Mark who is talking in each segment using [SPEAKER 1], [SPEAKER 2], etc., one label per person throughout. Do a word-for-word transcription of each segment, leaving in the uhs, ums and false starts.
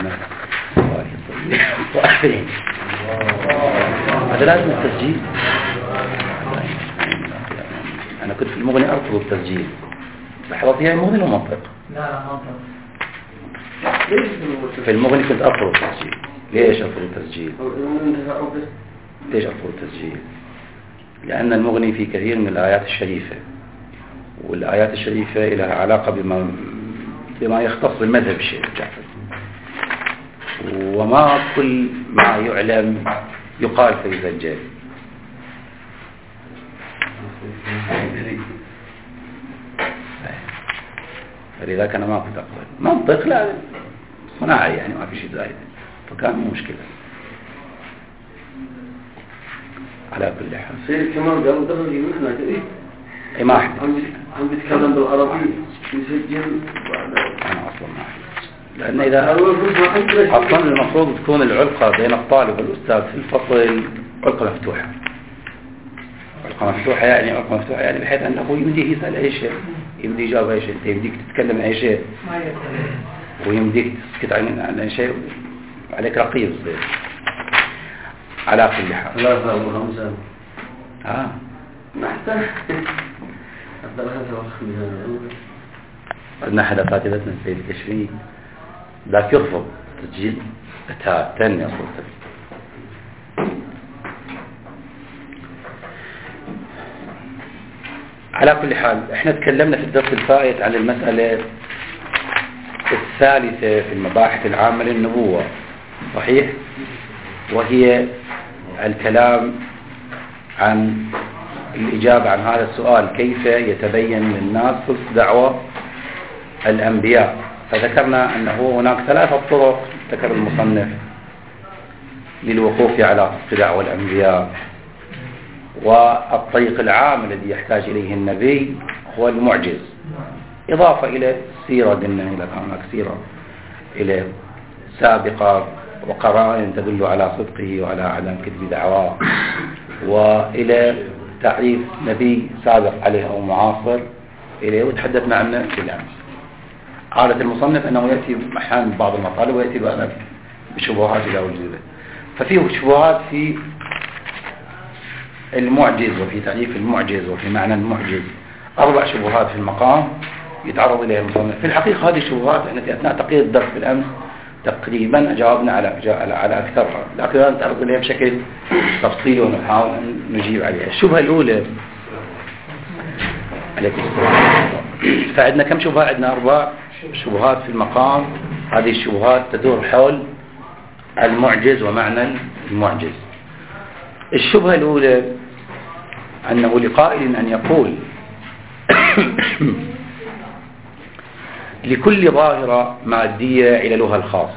[SPEAKER 1] هذا لازم التسجيل. أنا كنت في المغني أرفض التسجيل، لحظتها المغني له منطق.
[SPEAKER 2] لا لا منطق.
[SPEAKER 1] في المغني كنت أرفض التسجيل. ليش أرفض التسجيل؟ ليش أرفض التسجيل؟ لأن المغني في كثير من الآيات الشريفة، والآيات الشريفة لها علاقة بما بما يختص بالمذهب الشيخ جعفر، وما كل ما يعلم يقال فيسجل. فلذلك أنا ما كنت أقبل منطق، لا صناعي يعني ما في شيء زايد، فكان مو مشكلة. على كل حال
[SPEAKER 3] سيد كمان قالوا دخل يمكن كذي
[SPEAKER 1] اي ما احد
[SPEAKER 3] عم بيتكلم بالعربي يسجل.
[SPEAKER 1] انا اصلا ما احد، لان اذا اصلا المفروض تكون العلاقه بين الطالب والأستاذ في الفصل علقة مفتوحة. علقة مفتوحة يعني علقة مفتوحة يعني بحيث أنه يمديه يسأل أي شيء، يمديه يجاوب أي شيء، يمديك تتكلم أي شيء ويمديك تسكت عن أي شيء، عليك رقيب صغير. على كل حال
[SPEAKER 3] ثلاثة أو خمسة
[SPEAKER 1] آه
[SPEAKER 3] محتاج الثلاثة والخمسة.
[SPEAKER 1] قلنا أحد أساتذتنا السيد الكشري ذاك يرفض تسجيل تاني أصلا. على كل حال احنا تكلمنا في الدرس الفائت عن المسألة الثالثة في المباحث العامة للنبوة، صحيح؟ وهي الكلام عن الإجابة عن هذا السؤال: كيف يتبين للناس صدق دعوة الأنبياء؟ فذكرنا أنه هناك ثلاثة طرق ذكر المصنف للوقوف على صدق دعوة الأنبياء. والطريق العام الذي يحتاج إليه النبي هو المعجز، إضافة إلى السيرة، قلنا إذا كان هناك سيرة إلى سابقة وقرائن تدل على صدقه وعلى عدم كذب دعواه، وإلى تعريف نبي سابق عليه أو معاصر إليه، وتحدثنا عنه في الأمس. عادة المصنف أنه يأتي أحيانا بعض المطالب ويأتي بأنا بشبهات إلى وجوده. ففيه شبهات في المعجز وفي تعريف المعجز وفي معنى المعجز، أربع شبهات في المقام يتعرض إليها المصنف. في الحقيقة هذه الشبهات احنا في أثناء تقرير الدرس بالأمس تقريبا جاوبنا على على, على أكثرها، لكن الآن نتعرض إليها بشكل تفصيلي ونحاول أن نجيب عليها. الشبهة الأولى عليكم السلام. فعندنا كم شبهة؟ عندنا أربع شبهات في المقام. هذه الشبهات تدور حول المعجز ومعنى المعجز. الشبهة الأولى أنه لقائل أن يقول لكل ظاهرة مادية عللها الخاصة.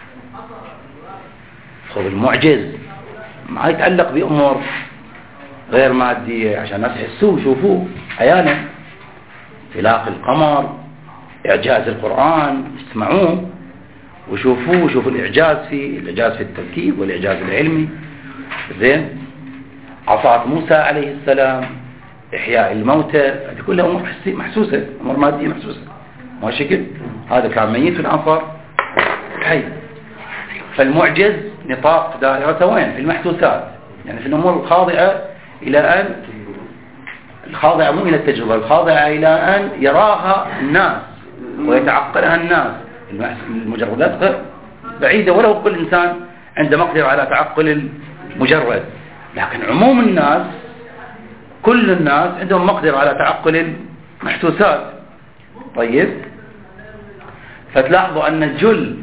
[SPEAKER 1] خذ المعجز ما يتعلق بأمور غير مادية عشان الناس يحسوه يشوفوه عيانا، انطلاق القمر، إعجاز القرآن، يسمعوه ويشوفوه، ويشوفوا الإعجاز في الإعجاز في التركيب والإعجاز العلمي. زين، عصا موسى عليه السلام، إحياء الموتى، هذه كلها أمور محسوسة، أمور مادية محسوسة، ما شكل هذا كان ميت في العنصر حي. فالمعجز نطاق دائرته وين؟ في المحسوسات، يعني في الأمور الخاضعة إلى أن الخاضعة مو إلى التجربة، الخاضعة إلى أن يراها الناس ويتعقلها الناس. المجردات غير بعيدة، ولو كل إنسان عنده مقدرة على تعقل المجرد، لكن عموم الناس كل الناس عندهم مقدرة على تعقل المحسوسات. طيب، فتلاحظوا أن الجل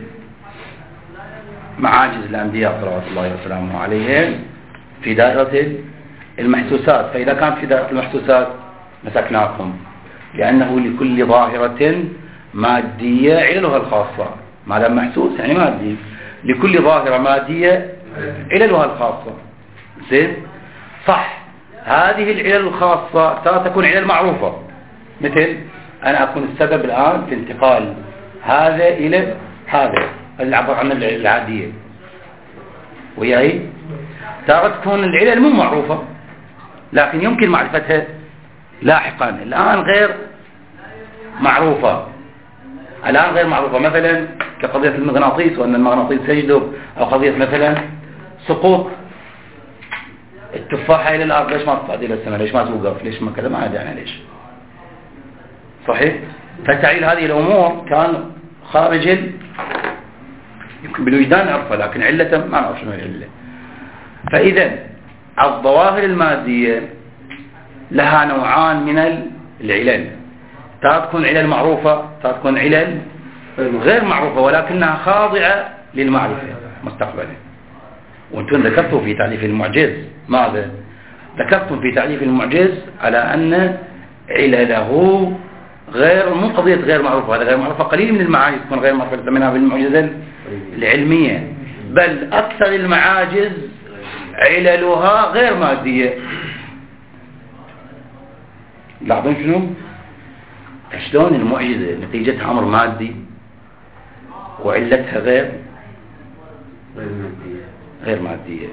[SPEAKER 1] معاجز الأنبياء صلوات الله وسلامه عليهم في دائرة المحسوسات. فإذا كان في دائرة المحسوسات مسكناكم، لأنه لكل ظاهرة مادية عللها الخاصة. ما دام محسوس يعني مادي، لكل ظاهرة مادية عللها الخاصة. زين، صح. هذه العلل الخاصة ستكون علل معروفة، مثل أنا أكون السبب الآن في انتقال هذا إلى هذا، اللي عبر عن العادية، وياي تارة تكون العلل مو معروفة لكن يمكن معرفتها لاحقا. الآن غير معروفة، الآن غير معروفة. مثلا كقضية المغناطيس وأن المغناطيس يجذب، أو قضية مثلا سقوط التفاحة إلى الأرض، ليش ما تصعد إلى السماء، ليش ما توقف، ليش ما كذا، ما أدري أنا ليش. صحيح؟ فتعليل هذه الأمور كان خارج ال... يمكن بالوجدان نعرفه، لكن علة ما نعرف شنو العلة. فإذا الظواهر المادية لها نوعان من العلل، تكون علل معروفة، تكون علل غير معروفة، ولكنها خاضعة للمعرفة مستقبلا. وانتم ذكرتوا في تعريف المعجز ماذا؟ ذكرتم في تعريف المعجز على أن علله غير، مو قضية غير معروفة، هذا غير معروفة قليل من المعاجز تكون غير معروفة منها بالمعجزة العلمية، بل أكثر المعاجز عللها غير مادية. لاحظون شنو؟ شلون المعجزة نتيجتها أمر مادي وعلتها غير غير مادية.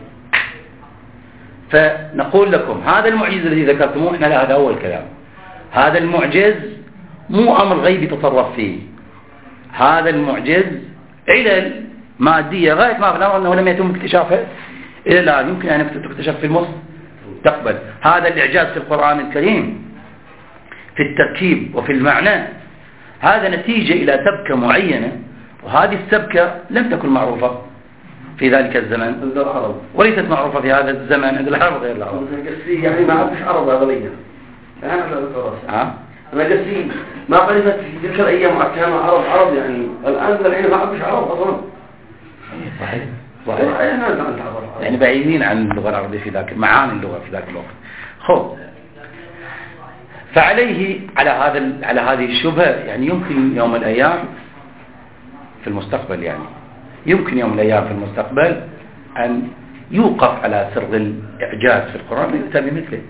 [SPEAKER 1] فنقول لكم هذا المعجز الذي ذكرتموه احنا لا، هذا أول كلام. هذا المعجز مو أمر غيبي تتصرف فيه، هذا المعجز علل مادية غاية ما بنرى أنه لم يتم اكتشافه إلى الآن، يمكن أن تكتشف في المستقبل. هذا الإعجاز في القرآن الكريم في التركيب وفي المعنى، هذا نتيجة إلى سبكة معينة، وهذه السبكة لم تكن معروفة في ذلك الزمن
[SPEAKER 3] عند العرب،
[SPEAKER 1] وليست معروفة في هذا الزمن عند العرب غير العرب.
[SPEAKER 3] يعني ما عرفش عرب أغلبية. أنا
[SPEAKER 1] ها؟
[SPEAKER 3] أنا قصدي ما عرفت في تلك الأيام كانوا عرب عرب، يعني الآن الحين ما عرفش عرب أصلا.
[SPEAKER 1] صحيح صحيح. يعني بعيدين عن اللغة العربية في ذاك، معاني اللغة في ذاك الوقت. خب، فعليه على هذا على هذه الشبهة، يعني يمكن يوم من الأيام في المستقبل، يعني يمكن يوم من الأيام في المستقبل أن يوقف على سر الإعجاز في القرآن من كتاب مثله.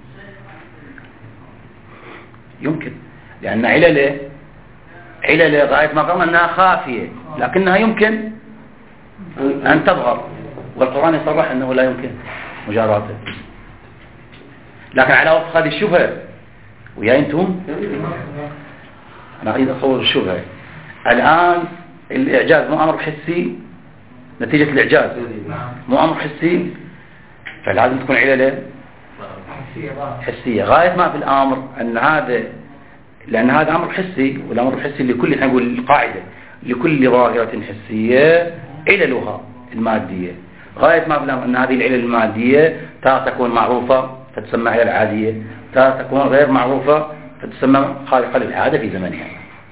[SPEAKER 1] يمكن، لأن علله علله غاية ما قلنا أنها خافية، لكنها يمكن أن تظهر، والقرآن يصرح أنه لا يمكن مجاراته. لكن على وفق هذه الشبهة، ويا أنتم أنا أريد أصور الشبهة. الآن الإعجاز مو أمر حسي، نتيجة الإعجاز مو أمر حسي، فلازم تكون علله حسية. غاية ما في الأمر أن هذا، لأن هذا أمر حسي، والأمر الحسي لكل، نقول القاعدة لكل ظاهرة حسية عللها المادية. غاية ما في الأمر أن هذه العلل المادية تارة تكون معروفة فتسمى علل عادية، تارة تكون غير معروفة فتسمى خارقة للعادة في زمنها.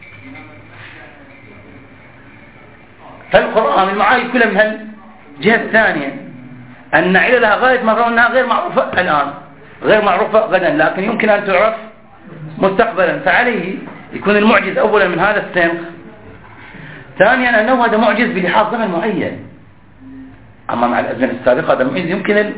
[SPEAKER 1] فالقرآن المعاني كلها من هالجهة الثانية، أن عللها غاية ما أنها غير معروفة الآن، غير معروفة غدا، لكن يمكن أن تعرف مستقبلا. فعليه يكون المعجز أولا من هذا السنخ، ثانيا أنه هذا معجز بلحاظ زمن معين. أما مع الأزمنة السابقة هذا معجز يمكن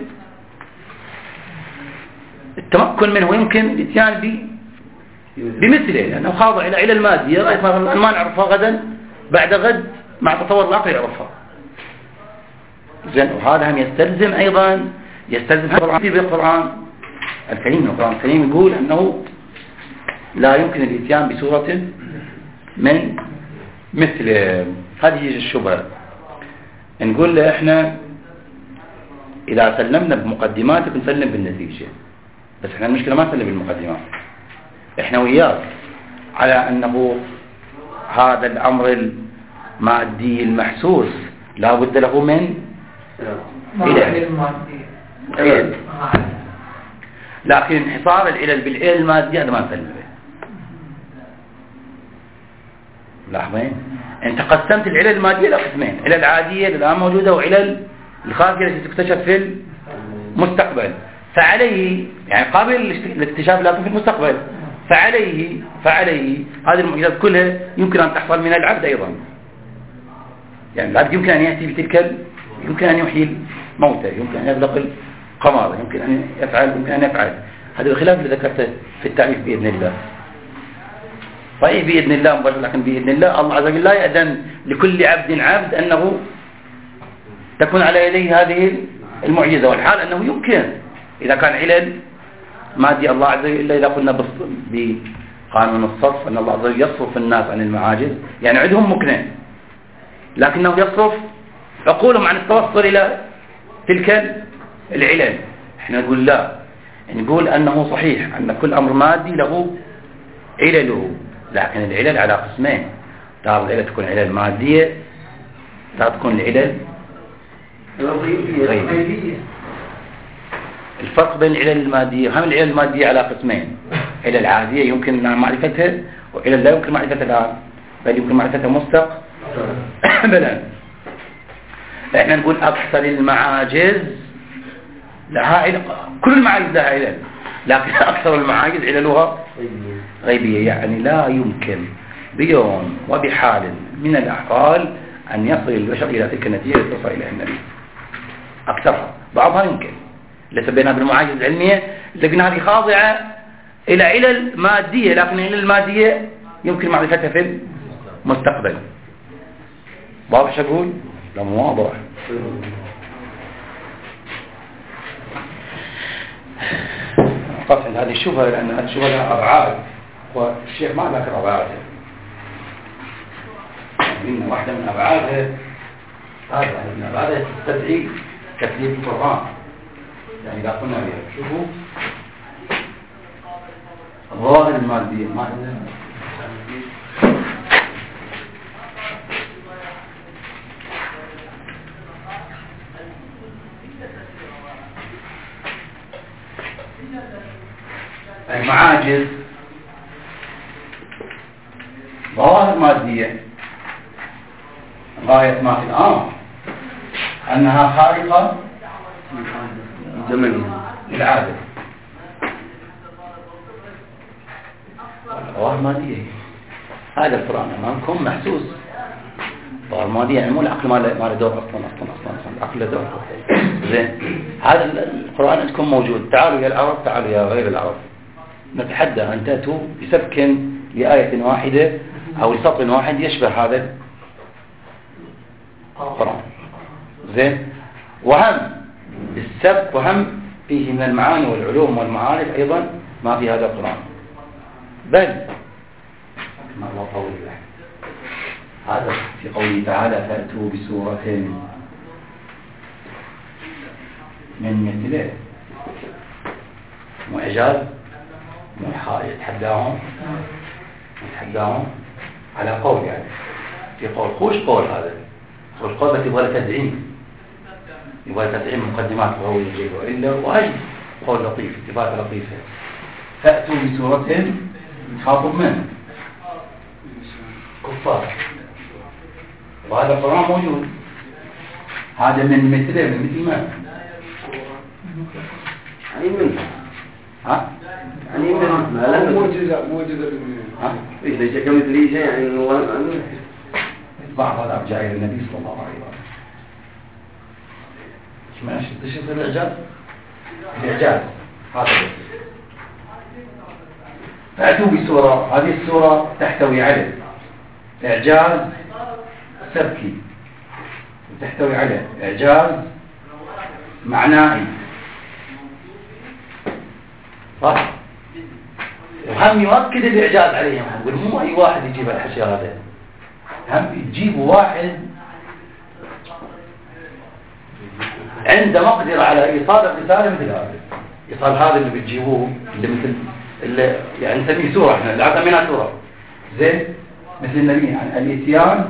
[SPEAKER 1] التمكن منه، ويمكن الاتيان بمثله، لأنه خاضع إلى علل المادية غاية ما نعرفها غدا بعد غد مع تطور العقل يعرفها. زين، وهذا هم يستلزم أيضا يستلزم في القرآن الكريم. القرآن الكريم يقول أنه لا يمكن الاتيان بسورة من مثل هذه الشبهة. نقول له احنا إذا سلمنا بمقدماتك نسلم بالنتيجة، بس احنا المشكلة ما نسلم بالمقدمات، احنا وياك على أنه هذا الأمر المادي المحسوس لا بد له من علل، لكن انحصار العلل بالعلل المادية هذا ما نسلم به. لاحظين، انت قسمت العلل المادية إلى قسمين، علل عادية الآن موجودة، وعلل الخافية التي تكتشف في المستقبل. فعليه يعني قابل للاكتشاف لكن في المستقبل، فعليه فعليه هذه المعجزات كلها يمكن أن تحصل من العبد أيضا. يعني العبد يمكن أن يأتي بتلك ال... يمكن أن يحيي الموتى، يمكن أن يبلغ القمر، يمكن أن يفعل يمكن أن يفعل هذا بخلاف اللي ذكرته في التعريف بإذن الله. صحيح بإذن الله مباشر، لكن بإذن الله الله عز وجل لا يأذن لكل عبد عبد أنه تكون على يديه هذه المعجزة، والحال أنه يمكن إذا كان علل مادي الله عز وجل، إلا إذا قلنا بقانون الصرف أن الله عز وجل يصرف الناس عن المعاجز، يعني عندهم مكنة لكنه يصرف عقولهم عن التوصل إلى تلك العلل. احنا نقول لا، نقول أنه صحيح أن كل أمر مادي له علله، لكن العلل على قسمين. بعض العلل تكون علل مادية، بعض تكون العلل غيبية. الفرق بين العلل المادية هم العلل المادية على قسمين: علل عادية يمكن معرفتها، وعلل لا يمكن معرفتها الآن بل يمكن معرفتها مستقبلا. احنا نقول أكثر المعاجز لها علل، كل المعاجز لها علل، لكن أكثر المعاجز عللها غيبية، يعني لا يمكن بيوم وبحال من الأحوال أن يصل البشر إلى تلك النتيجة التي توصل إليها النبي. أكثرها، بعضها يمكن، ليس بينها بالمعاجز العلمية، لكن هذه خاضعة إلى علل مادية، لكن العلل المادية يمكن معرفتها في المستقبل. واضح شو أقول؟ لا مو واضح. قطع هذه الشبهة، لأن هذه الشبهة لها أبعاد والشيخ ما ذكر أبعادها. إن واحدة من أبعادها هذا من أبعادها تستدعي تكذيب القرآن. يعني إذا قلنا بها شوفوا الظواهر المادية ما المعاجز ظواهر مادية غاية ما في الأمر أنها خارقة للعادة. ظواهر مادية هذا القرآن أمامكم محسوس. ظواهر مادية يعني مو العقل ما له دور أصلا أصلا أصلا العقل له دور. زين هذا القرآن عندكم موجود. تعالوا يا العرب، تعالوا يا غير العرب، نتحدى أن تأتوا بسبك لآية واحدة أو لسطر واحد يشبه هذا القرآن. زين وهم السبك وهم فيه من المعاني والعلوم والمعارف أيضا ما في هذا القرآن. بل ما الله طول له هذا في قوله تعالى فأتوا بسورة من مثله. معجاز يتحداهم يتحداهم على قول، يعني في قول خوش قول هذا والقول بس يبغى تدعيم، يبغى تدعيم مقدمات وهو يجيب إلا وأي قول لطيف، اتفاق لطيفة. فأتوا بسورة خاطب من كفار، وهذا القرآن موجود. هذا من مثله من مثل ما يعني من ها يعني من ما موجزة موجزة ها إيش ليش كمثلي شيء يعني الله بعض هذا جاء إلى النبي صلى الله عليه وسلم. إيش ماشي تشوف الإعجاز الإعجاز هذا. فأتوا بسورة، هذه السورة تحتوي على إعجاز سبكي وتحتوي على إعجاز معنائي، صح؟ وهم يؤكد الإعجاز عليهم، يقول مو أي واحد يجيب الحشي هذا، هم يجيبوا واحد عنده مقدرة على إيصال الرسالة مثل هذا. إيصال هذا اللي بتجيبوه اللي مثل اللي يعني نسميه سورة، احنا اللي عطمنا سورة زين مثل النبي عن الاتيان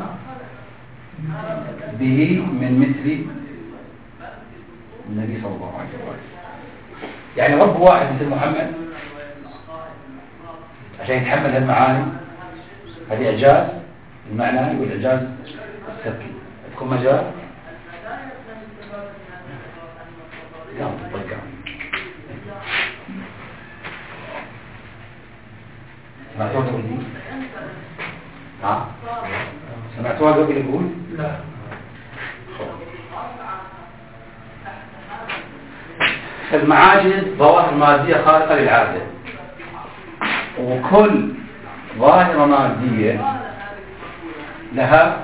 [SPEAKER 1] به من مثل النبي صلى الله عليه وسلم. يعني رب واحد مثل محمد عشان يتحمل هالمعاني، هذه إعجاز المعنى والإعجاز السبكي. تكون مجال لا تطلق سمعتوها قبل دي؟ ها؟ سمعتوها قبل يقول؟ لا. المعاجز ظواهر مادية خارقة للعادة، وكل ظاهرة مادية لها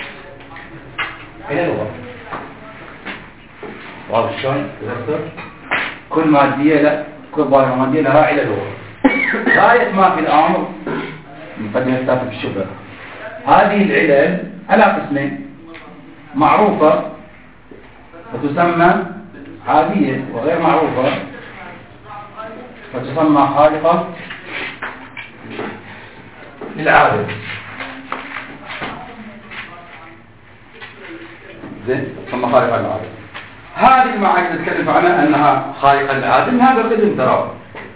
[SPEAKER 1] إلى لغة. واضح شلون؟ كل مادية لا كل ظاهرة مادية لها إلى لغة. غاية ما في الأمر مقدمة الثالثة في الشبهة. هذه العلل على قسمين: معروفة فتسمى عادية، وغير معروفة فتسمى خارقة للعادة. زين، تسمى خارقة للعادة. هذه المعاني نتكلم عنها أنها خارقة للعادة من هذا القسم ترى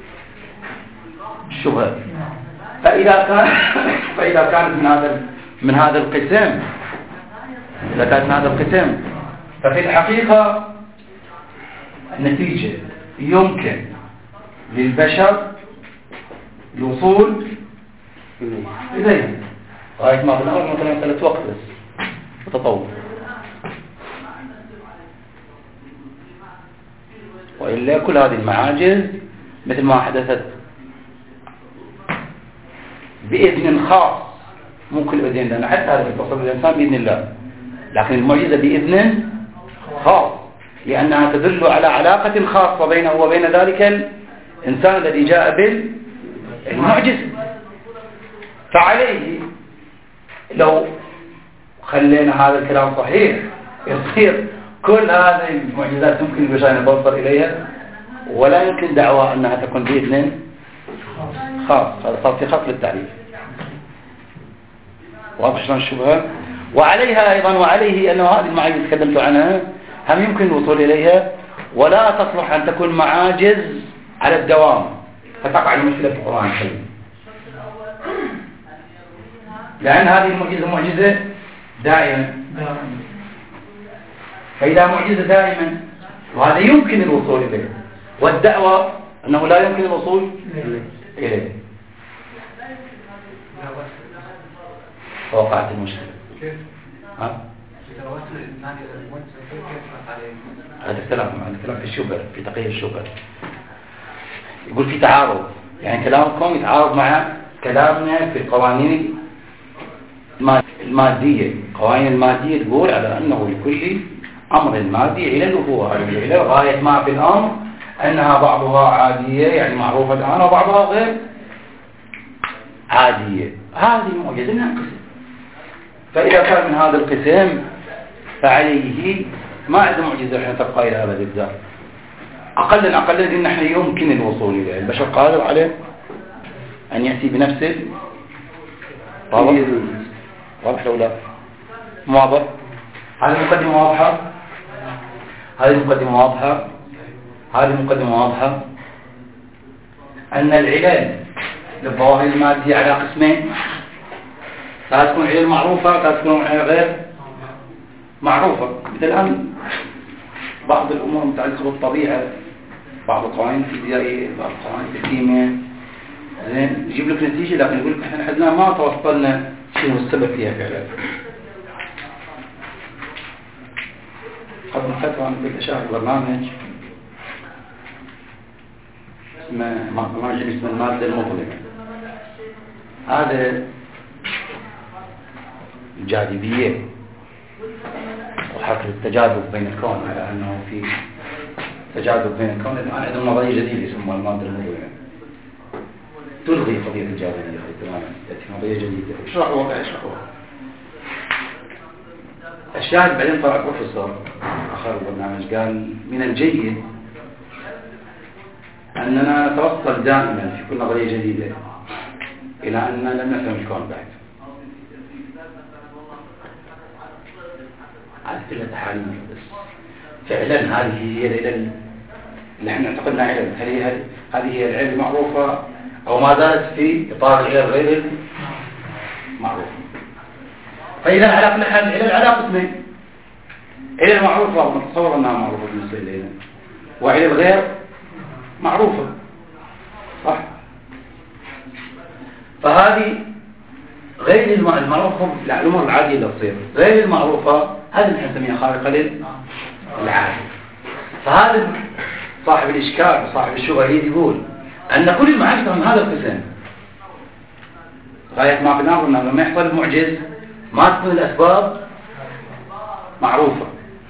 [SPEAKER 1] الشبهة. فإذا كان فإذا كانت من هذا من هذا القسم إذا كانت من هذا القسم ففي الحقيقة النتيجة يمكن للبشر الوصول إليها غاية ما في الأمر مثلا ثلاث وقت بس وتطور، وإلا كل هذه المعاجز مثل ما حدثت بإذن خاص، مو كل بإذن، لأن حتى هذا يتصل بالإنسان بإذن الله، لكن المعجزة بإذن خاص لأنها تدل على علاقة خاصة بينه وبين ذلك الإنسان الذي جاء بالمعجزة. فعليه لو خلينا هذا الكلام صحيح يصير كل هذه المعجزات يمكن البشر أن يتوصل إليها، ولا يمكن دعوى أنها تكون بإذن خاص. هذا صار في خط للتعريف. واضح شلون الشبهة؟ وعليها أيضا وعليه أنه هذه المعاجز تكلمت عنها هم يمكن الوصول إليها، ولا تصلح أن تكون معاجز على الدوام فتقع المشكلة في القرآن الكريم، لأن هذه المعجزة معجزة دائما. فإذا معجزة دائما وهذا يمكن الوصول إليه، والدعوة أنه لا يمكن الوصول إليه، فوقعت المشكلة. ها؟ هذا الكلام هذا الكلام في الشبهة، في تقييد الشبهة. يقول في تعارض، يعني كلامكم يتعارض مع كلامنا في القوانين المادية. القوانين المادية تقول على أنه لكل أمر مادي علل، وهو هذه العلل غاية ما في الأمر أنها بعضها عادية يعني معروفة الآن، وبعضها غير عادية. هذه المعجزة من القسم. فإذا كان من هذا القسم فعليه ما عنده معجزة حين تبقى إلى أبد الدار. أقلا أقلا قلنا نحن يمكن الوصول إليه، البشر قادر عليه أن يأتي بنفسه. واضح؟ واضح لو لا واضح؟ هذه المقدمة واضحة؟ هذه المقدمة واضحة؟ هذه المقدمة واضحة أن العلل للظواهر المادية على قسمين، لا تكون علل معروفة لا تكون علل غير معروفة. مثل الآن بعض الأمور المتعلقة بالطبيعة، بعض القوانين الفيزيائية، بعض القوانين الكيمياء، زين يجيب لك نتيجة لكن يقول لك احنا حدنا ما توصلنا شنو السبب فيها فعلا. قبل فترة أنا كنت أشاهد برنامج اسمه برنامج اسمه المادة المظلمة. هذا الجاذبية وحركة التجاذب بين الكون، على أنه في تجاذب بين الكون. الآن عندهم نظرية جديدة اسمها المادة المظلمة تلغي قضية الجاذبية تماما، تأتي نظرية جديدة. اشرحوا وقع اشرحوها. الشاهد بعدين طلع بروفيسور آخر البرنامج قال من الجيد أننا نتوصل دائما في كل نظرية جديدة إلى أننا لم نفهم الكون بعد. هذه كلها تحاليل بس فعلا هذه هي العلل اللي احنا اعتقدنا علل. هل هي هذه هي العلل المعروفة أو ما زالت في إطار غير غير معروف؟ فإذا على كل حال العلل على قسمين: علل معروفة ونتصور أنها معروفة بالنسبة إلينا، وعلل غير معروفة. صح؟ فهذه غير المعروفة الأمور العادية اللي تصير، غير المعروفة هذه نحن نسميها خارقة للعادة. فهذا صاحب الإشكال وصاحب الشبهة يقول أن كل المعاجز من هذا القسم غاية ما في الأمر أنه لما يحصل المعجز ما تكون الأسباب معروفة.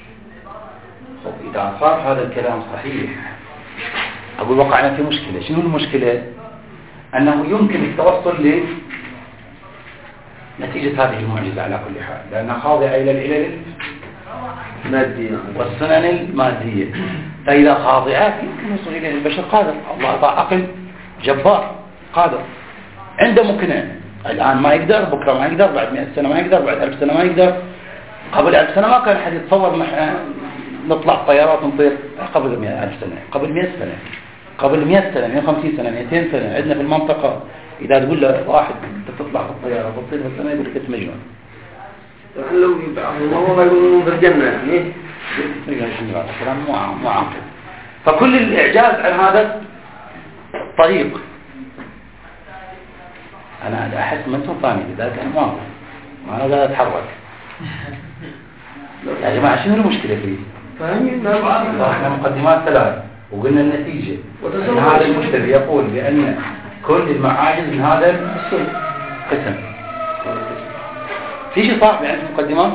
[SPEAKER 1] إذا صار هذا الكلام صحيح أقول وقعنا في مشكلة. شنو المشكلة؟ أنه يمكن التوصل لنتيجة هذه المعجزة على كل حال، لأنها خاضعة إلى العلل
[SPEAKER 3] مادية
[SPEAKER 1] والسنن المادية. فإذا خاضعات يمكن الوصول إليه البشر قادر، الله أعطاه عقل جبار قادر، عنده ممكنين، الآن ما يقدر، بكرة ما يقدر، بعد مئة سنة ما يقدر، بعد ألف سنة ما يقدر. قبل ألف سنة ما كان حد يتصور نحن نطلع طيارات ونطير. قبل مئة ألف سنة، قبل مئة سنة، قبل مئة سنة، مئة وخمسين سنة، مئتين سنة، عندنا في المنطقة إذا تقول له واحد تطلع بالطيارة وتطير بالسنة يقول لك أنت مجنون.
[SPEAKER 3] لو يبعث الله يقولون في الجنة يعني
[SPEAKER 1] كلام مو عاقل. فكل الإعجاز عن هذا الطريق. أنا أحس من أنتم ثاني لذلك أنا ما ما أنا أتحرك. يا جماعة شنو المشكلة فيه؟
[SPEAKER 3] فاهمين؟
[SPEAKER 1] احنا مقدمات ثلاث وقلنا النتيجة. هذا المشتري يقول بأن كل المعاجز من هذا القسم. في شيء صح يعني المقدمات؟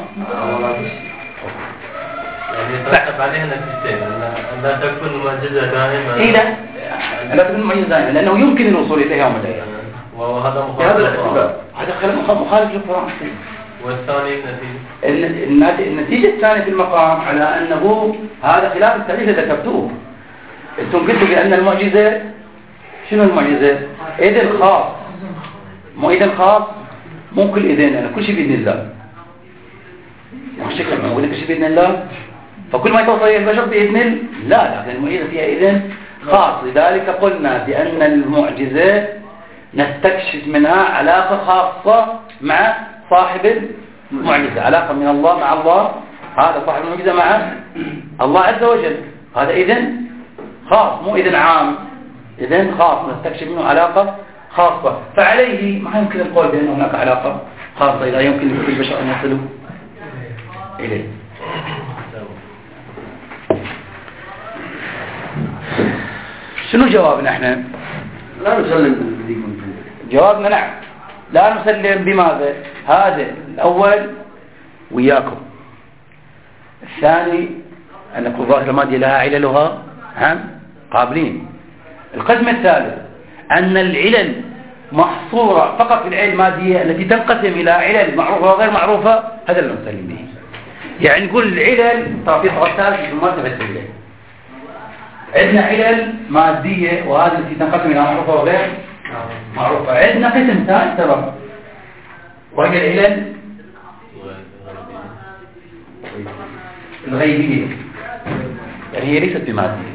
[SPEAKER 2] يعني ترتب عليها نتيجتين، أن لا تكون المعجزة دائما.
[SPEAKER 1] إيه لا، لا تكون المعجزة دائما لأنه يمكن الوصول إليها يوم من الأيام.
[SPEAKER 2] وهذا مخالف للقرآن.
[SPEAKER 1] هذا مخالف للقرآن.
[SPEAKER 2] والثاني النتيجة.
[SPEAKER 1] النتيجة الثانية في المقام على أنه هذا خلاف التعريف اللي ذكرتوه. أنتم قلتوا بأن المعجزة شنو المعجزة؟ إذن خاص. مو إذن خاص مو كل إذن، أنا كل شيء بإذن الله. مش شكل ما أقول لك شيء بإذن الله. فكل ما يتوصل إلى البشر بإذن الله، لا، لكن المعجزة فيها إذن خاص. لذلك قلنا بأن المعجزة نستكشف منها علاقة خاصة مع صاحب المعجزة، علاقة من الله مع الله، هذا صاحب المعجزة مع الله عز وجل. هذا إذن خاص مو إذن عام، إذن خاص نستكشف منه علاقة خاصة. فعليه ما يمكن القول بأن هناك علاقة خاصة إذا يمكن لكل البشر أن يصلوا إليه. شنو جوابنا احنا؟
[SPEAKER 3] لا نسلم بالذكر.
[SPEAKER 1] جوابنا نعم، لا نسلم. بماذا؟ هذا الأول وياكم. الثاني أن نقول ظاهر المادية لها عللها هم قابلين. القسم الثالث أن العلل محصورة فقط في العلل المادية التي تنقسم إلى علل معروفة وغير معروفة، هذا اللي نسلم به. يعني نقول العلل طرف ثالث في المرتبة الثانية. عندنا علل مادية وهذه التي تنقسم إلى معروفة وغير معروفة. عندنا قسم ثالث ترى وهي العلل الغيبية، يعني هي ليست بمادية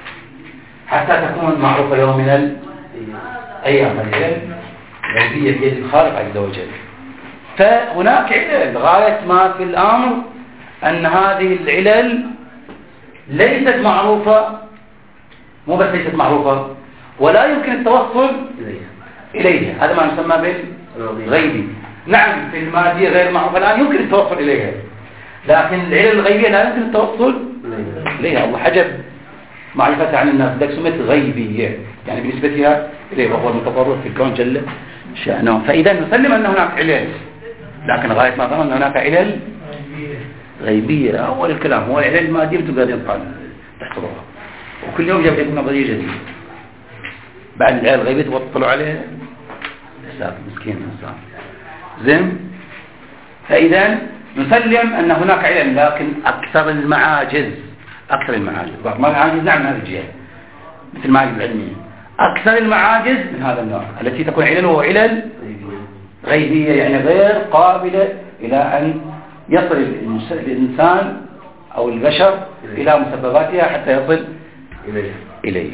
[SPEAKER 1] حتى تكون معروفة يوم من الأيام. العلل الغيبية بيد الخالق عز وجل. فهناك علل غاية ما في الأمر أن هذه العلل ليست معروفة، مو بس ليست معروفة ولا يمكن التوصل إليها. هذا ما نسمى بالغيبي. نعم في المادية غير معروفة الآن يمكن التوصل إليها، لكن العلل الغيبية لا يمكن التوصل إليها. الله حجب معرفتها عن الناس لذلك سميت غيبية، يعني بنسبتها إليه وهو المتصرف في الكون جل شأنه. فإذا نسلم أن هناك علل، لكن غاية ما ظن أن هناك علل غيبية. أول الكلام هو العلل المادية بتقدر ينطال تحفظها، وكل يوم جاب لكم نظرية جديدة. بعد العلل الغيبية تبطلوا عليه مسكين الإنسان زين. فإذا نسلم أن هناك علل، لكن أكثر المعاجز أكثر المعاجز ما المعاجز نعم هذه الجهة مثل المعاجز العلمية. أكثر المعاجز من هذا النوع التي تكون علل وهو علل غيبية، يعني غير قابلة إلى أن يصل الإنسان أو البشر إلى مسبباتها حتى يصل إليه.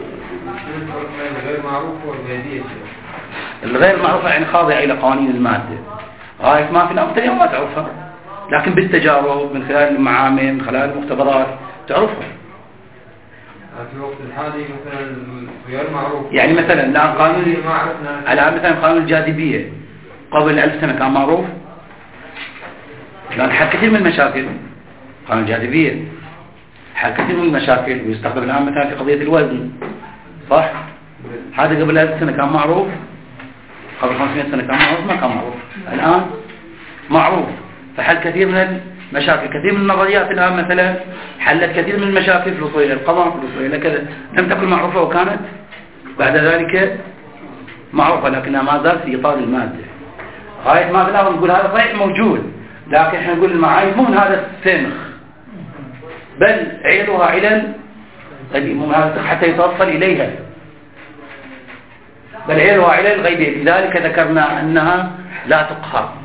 [SPEAKER 2] الغير معروفة والغيبية
[SPEAKER 1] الغير معروفة يعني خاضعة إلى قوانين المادة، غاية ما في الأمر اليوم ما تعرفها، لكن بالتجارب من خلال المعامل من خلال المختبرات تعرفها.
[SPEAKER 2] في الوقت الحالي مثلا غير معروف،
[SPEAKER 1] يعني مثلا الآن قانون الآن مثلا قانون الجاذبية قبل ألف سنة كان معروف، لأن حل كثير من المشاكل. قانون الجاذبية حل كثير من المشاكل ويستخدم الآن مثلا في قضية الوزن، صح؟ هذا قبل ألف سنة كان معروف، قبل خمسمائة سنة كان معروف، ما كان معروف، الآن معروف. فحل كثير من المشاكل. كثير من النظريات الآن مثلا حلت كثير من المشاكل في الوصول إلى القمر، في الوصول إلى كذا، لم تكن معروفة وكانت بعد ذلك معروفة، لكنها ما زالت في إطار المادة. غاية ما في الأمر نقول هذا صحيح موجود، لكن احنا نقول المعايير مو من هذا السنخ بل عللها علل حتى يتوصل إليها، بل عللها علل غيبية. لذلك ذكرنا أنها لا تقهر،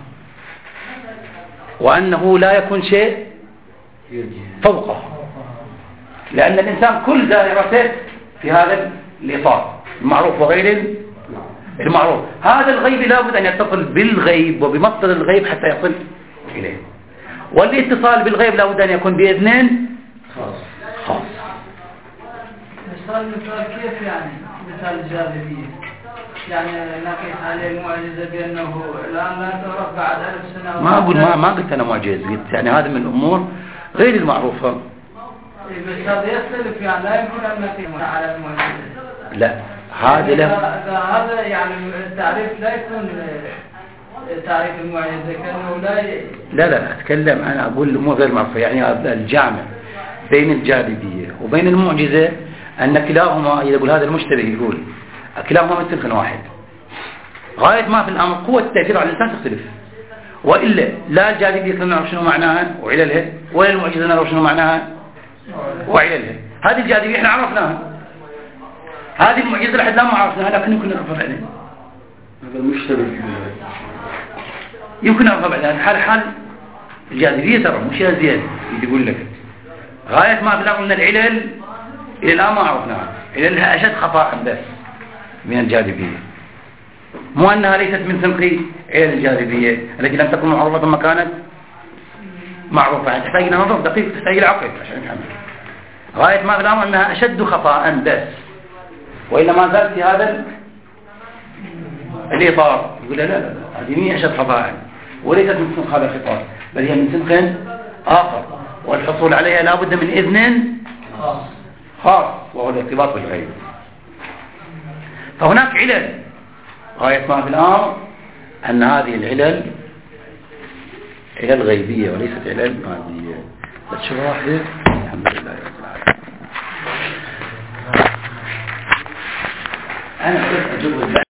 [SPEAKER 1] وأنه لا يكون شيء فوقه، لأن الإنسان كل دائرته في هذا الإطار المعروف وغير المعروف. هذا الغيب لا بد أن يتصل بالغيب وبمصدر الغيب حتى يصل إليه، والاتصال بالغيب لا بد أن يكون بإذن خاص خاص.
[SPEAKER 4] مثال مثال كيف يعني مثال الجاذبية، يعني نقيس عليه المعجزة بأنه الآن لا تعرف بعد ألف سنة.
[SPEAKER 1] ما أقول ما ما قلت أنا معجز، قلت يعني هذا من الأمور غير المعروفة.
[SPEAKER 4] بس هذا يختلف، يعني لا يمكن أن نقيس على المعجزة.
[SPEAKER 1] لا هذا لا،
[SPEAKER 4] هذا يعني التعريف لا يكون تعريف المعجزة كأنه لا ي...
[SPEAKER 1] لا لا أتكلم أنا أقول الأمور غير معروفة. يعني الجامع بين الجاذبية وبين المعجزة أن كلاهما يقول هذا المشتبه يقول كلاهما من سنخ واحد. غاية ما في الأمر قوة التأثير على الإنسان تختلف، وإلا لا الجاذبية كنا نعرف شنو معناها وعللها، ولا المعجزة نعرف شنو معناها وعللها. هذه الجاذبية احنا عرفناها، هذه المعجزة لحد الآن ما عرفناها، لكن يمكن نعرفها بعدين.
[SPEAKER 3] هذا المشتبه
[SPEAKER 1] يمكن نعرفها بعدين. حال حال الجاذبية ترى مش زيادة يقول لك. غاية ما في الأمر من العلل إلى الآن ما عرفناها، عللها أشد خطأ بس من الجاذبية، مو أنها ليست من سنخ علل الجاذبية التي لم تكن معروفة ثم كانت معروفة. يعني تحتاج إلى نظر دقيق، تحتاج إلى عقل عشان نفهم. غاية ما في الأمر أنها أشد خطأ بس، وإلا ما زالت في هذا الإطار. يقول لا لا لا هذه مي أشد خطأ، وليست من سنخ هذا الخطاب، بل هي من سنخ آخر، والحصول عليها لا بد من إذن خاص وهو الارتباط بالغيب. فهناك علل. غاية ما في الأمر أن هذه العلل علل غيبية وليست علل مادية. بس شو واحدة. الحمد لله رب العالمين. أنا أجب